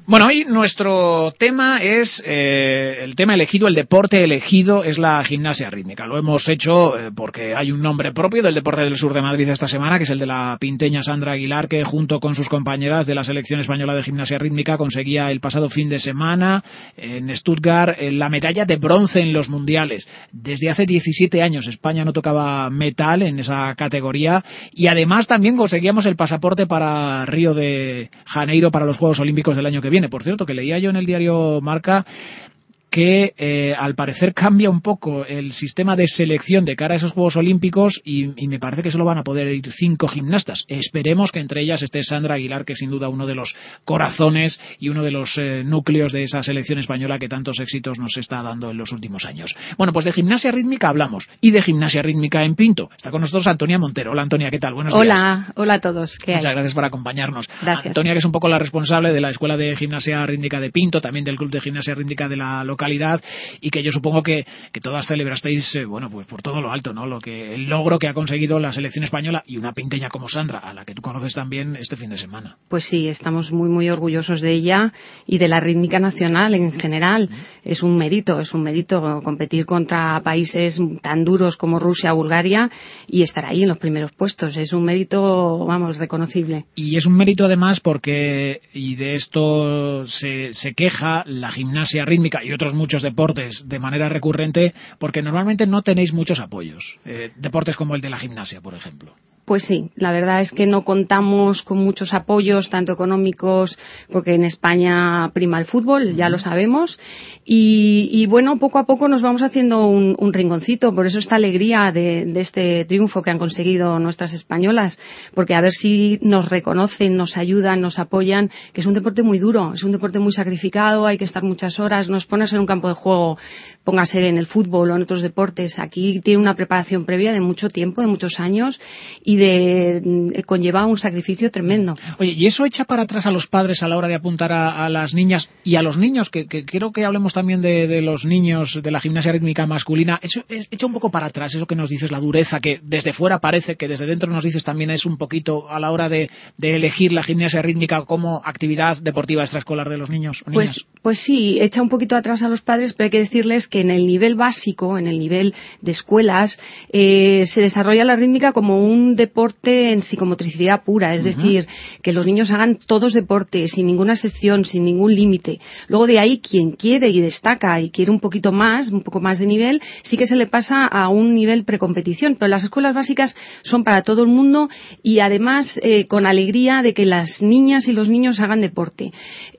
Bueno, hoy nuestro tema es el tema elegido, el deporte elegido es la gimnasia rítmica. Lo hemos hecho porque hay un nombre propio del deporte del sur de Madrid esta semana, que es el de la pinteña Sandra Aguilar, que junto con sus compañeras de la selección española de gimnasia rítmica conseguía el pasado fin de semana en Stuttgart la medalla de bronce en los mundiales. Desde hace 17 años España no tocaba metal en esa categoría y además también conseguíamos el pasaporte para Río de Janeiro para los Juegos Olímpicos del año que viene. Por cierto, que leía yo en el diario Marca que al parecer cambia un poco el sistema de selección de cara a esos Juegos Olímpicos y me parece que solo van a poder ir 5 gimnastas. Esperemos que entre ellas esté Sandra Aguilar, que es sin duda uno de los corazones y uno de los núcleos de esa selección española que tantos éxitos nos está dando en los últimos años. Bueno, pues de gimnasia rítmica hablamos y de gimnasia rítmica en Pinto. Está con nosotros Antonia Montero. Hola Antonia, ¿qué tal? Buenos días. Hola a todos. ¿Qué hay? Muchas gracias por acompañarnos. Gracias. Antonia, que es un poco la responsable de la Escuela de Gimnasia Rítmica de Pinto, también del Club de Gimnasia Rítmica de la localidad, y que yo supongo que todas celebrasteis, bueno, pues por todo lo alto, ¿no? El logro que ha conseguido la selección española y una pinteña como Sandra, a la que tú conoces también este fin de semana. Pues sí, estamos muy, muy orgullosos de ella y de la rítmica nacional en general. Es un mérito competir contra países tan duros como Rusia o Bulgaria y estar ahí en los primeros puestos. Es un mérito, vamos, reconocible. Y es un mérito además porque, y de esto se queja la gimnasia rítmica y otros muchos deportes de manera recurrente, porque normalmente no tenéis muchos apoyos. Deportes como el de la gimnasia, por ejemplo. Pues sí, la verdad es que no contamos con muchos apoyos, tanto económicos, porque en España prima el fútbol, ya lo sabemos, y bueno, poco a poco nos vamos haciendo un rinconcito, por eso esta alegría de este triunfo que han conseguido nuestras españolas, porque a ver si nos reconocen, nos ayudan, nos apoyan, que es un deporte muy duro, es un deporte muy sacrificado, hay que estar muchas horas, no es ponerse en un campo de juego, póngase en el fútbol o en otros deportes, aquí tiene una preparación previa de mucho tiempo, de muchos años, y conlleva un sacrificio tremendo. Oye, ¿y eso echa para atrás a los padres a la hora de apuntar a las niñas y a los niños? Que quiero que hablemos también de los niños de la gimnasia rítmica masculina. Eso echa un poco para atrás, eso que nos dices, la dureza, que desde fuera parece, que desde dentro nos dices también es un poquito a la hora de elegir la gimnasia rítmica como actividad deportiva extraescolar de los niños o niñas. Pues sí, echa un poquito atrás a los padres, pero hay que decirles que en el nivel básico, en el nivel de escuelas, se desarrolla la rítmica como un deporte en psicomotricidad pura, es decir, que los niños hagan todos deporte, sin ninguna excepción, sin ningún límite. Luego de ahí, quien quiere y destaca y quiere un poco más de nivel, sí que se le pasa a un nivel precompetición, pero las escuelas básicas son para todo el mundo y además con alegría de que las niñas y los niños hagan deporte.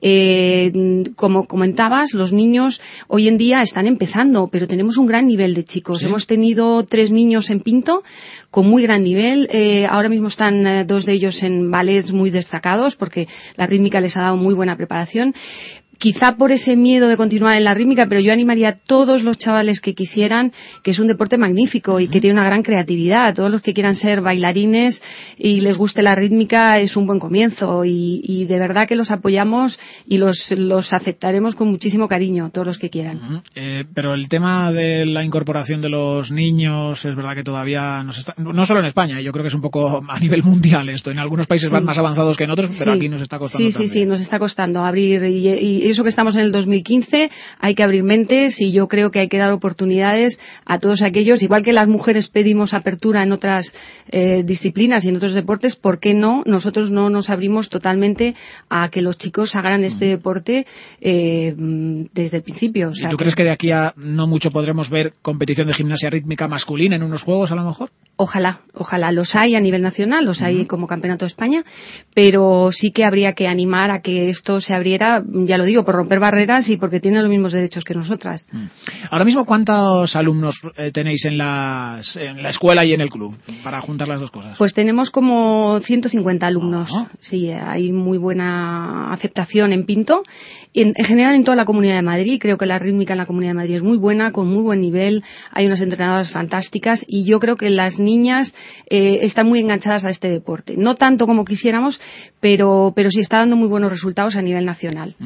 Como comentabas, los niños hoy en día están empezando, pero tenemos un gran nivel de chicos. ¿Sí? Hemos tenido 3 niños en Pinto con muy gran nivel. Ahora mismo están 2 de ellos en ballets muy destacados porque la rítmica les ha dado muy buena preparación. Quizá por ese miedo de continuar en la rítmica, pero yo animaría a todos los chavales que quisieran, que es un deporte magnífico y que tiene una gran creatividad. A todos los que quieran ser bailarines y les guste la rítmica es un buen comienzo y de verdad que los apoyamos y los aceptaremos con muchísimo cariño, todos los que quieran. Pero el tema de la incorporación de los niños es verdad que todavía no solo en España, yo creo que es un poco a nivel mundial esto. En algunos países van más avanzados que en otros, pero aquí nos está costando también. Sí, nos está costando abrir y eso que estamos en el 2015, hay que abrir mentes y yo creo que hay que dar oportunidades a todos aquellos, igual que las mujeres pedimos apertura en otras disciplinas y en otros deportes, ¿por qué no? Nosotros no nos abrimos totalmente a que los chicos hagan este deporte desde el principio. O sea, ¿Y tú crees que de aquí a no mucho podremos ver competición de gimnasia rítmica masculina en unos juegos a lo mejor? Ojalá, los hay a nivel nacional, los hay como Campeonato de España, pero sí que habría que animar a que esto se abriera, ya lo digo, por romper barreras y porque tienen los mismos derechos que nosotras. Ahora mismo, ¿cuántos alumnos tenéis en la escuela y en el club para juntar las dos cosas? Pues tenemos como 150 alumnos. Sí, hay muy buena aceptación en Pinto. En general en toda la Comunidad de Madrid, creo que la rítmica en la Comunidad de Madrid es muy buena, con muy buen nivel, hay unas entrenadoras fantásticas y yo creo que las niñas están muy enganchadas a este deporte. No tanto como quisiéramos, pero sí está dando muy buenos resultados a nivel nacional.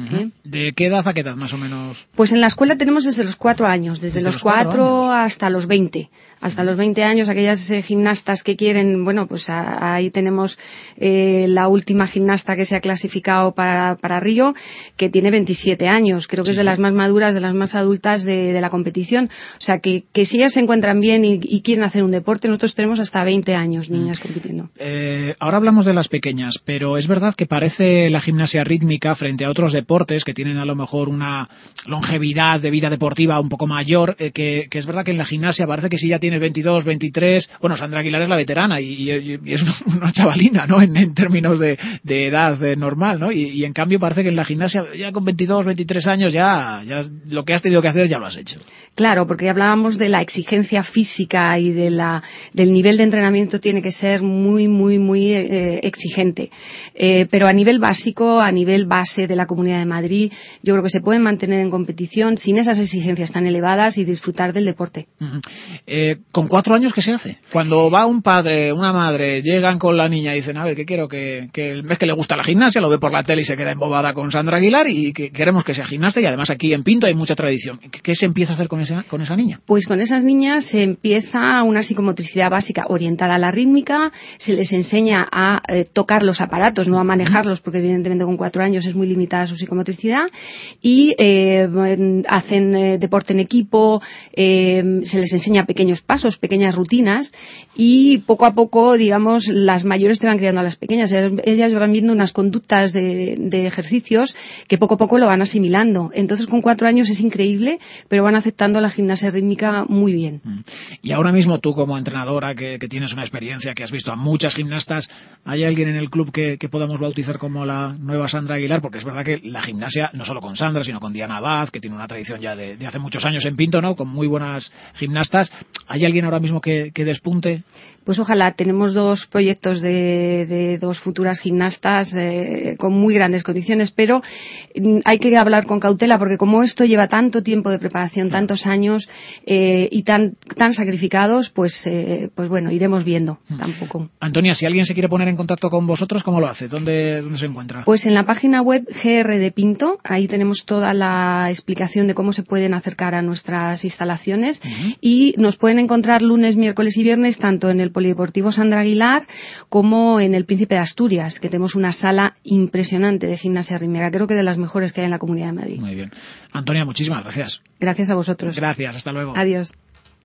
¿De qué edad a qué edad, más o menos? Pues en la escuela tenemos desde los 4 años, desde los 4 hasta los 20. Hasta los 20 años, aquellas gimnastas que quieren, bueno, pues ahí tenemos la última gimnasta que se ha clasificado para Río, que tiene 27 años. Creo que es de las más maduras, de las más adultas de la competición. O sea, que si ellas se encuentran bien y quieren hacer un deporte, nosotros tenemos hasta 20 años niñas compitiendo. Ahora hablamos de las pequeñas, pero es verdad que parece la gimnasia rítmica frente a otros deportes que tienen a lo mejor una longevidad de vida deportiva un poco mayor, que es verdad que en la gimnasia parece que si ya tienes 22, 23, bueno, Sandra Aguilar es la veterana y es una chavalina, ¿no? En términos de edad normal, ¿no? Y en cambio parece que en la gimnasia ya con 22, 23 años ya lo que has tenido que hacer ya lo has hecho. Claro, porque hablábamos de la exigencia física y del nivel de entrenamiento tiene que ser muy, muy, muy exigente. Pero a nivel básico, a nivel base de la Comunidad de Madrid, yo creo que se pueden mantener en competición sin esas exigencias tan elevadas y disfrutar del deporte. ¿Con 4 años qué se hace? Cuando va un padre, una madre, llegan con la niña y dicen, a ver, ¿qué quiero? Que ves que le gusta la gimnasia, lo ve por la tele y se queda embobada con Sandra Aguilar y que queremos que sea gimnasta y además aquí en Pinto hay mucha tradición. ¿Qué se empieza a hacer con esa niña? Pues con esas niñas se empieza una psicomotricidad básica orientada a la rítmica, se les enseña a tocar los aparatos, no a manejarlos, porque evidentemente con 4 años es muy limitada su psicomotricidad, y hacen deporte en equipo, se les enseña pequeños pasos, pequeñas rutinas, y poco a poco, digamos, las mayores te van criando a las pequeñas. Ellas van viendo unas conductas de ejercicios que poco a poco lo van asimilando. Entonces con 4 años es increíble, pero van aceptando la gimnasia rítmica muy bien. Y ahora mismo tú como entrenadora que tienes una experiencia, que has visto a muchas gimnastas, ¿hay alguien en el club que podamos bautizar como la nueva Sandra Aguilar? Porque es verdad que la gimnasia, no solo con Sandra, sino con Diana Abad, que tiene una tradición ya de hace muchos años en Pinto, ¿no? Con muy buenas gimnastas. ¿Hay alguien ahora mismo que despunte? Pues ojalá, tenemos 2 proyectos de 2 futuras gimnastas con muy grandes condiciones, pero hay que hablar con cautela porque como esto lleva tanto tiempo de preparación, tantos años y tan sacrificados, pues bueno, iremos viendo. Tampoco. Antonia, si alguien se quiere poner en contacto con vosotros, ¿cómo lo hace? ¿Dónde se encuentra? Pues en la página web GR de Pinto, ahí tenemos toda la explicación de cómo se pueden acercar a nuestras instalaciones y nos pueden encontrar lunes, miércoles y viernes tanto en el Polideportivo Sandra Aguilar como en el Príncipe de Asturias, que tenemos una sala impresionante de gimnasia rítmica, creo que de las mejores que hay en la Comunidad de Madrid. Muy bien. Antonia, muchísimas gracias. Gracias a vosotros. Gracias, hasta luego. Adiós.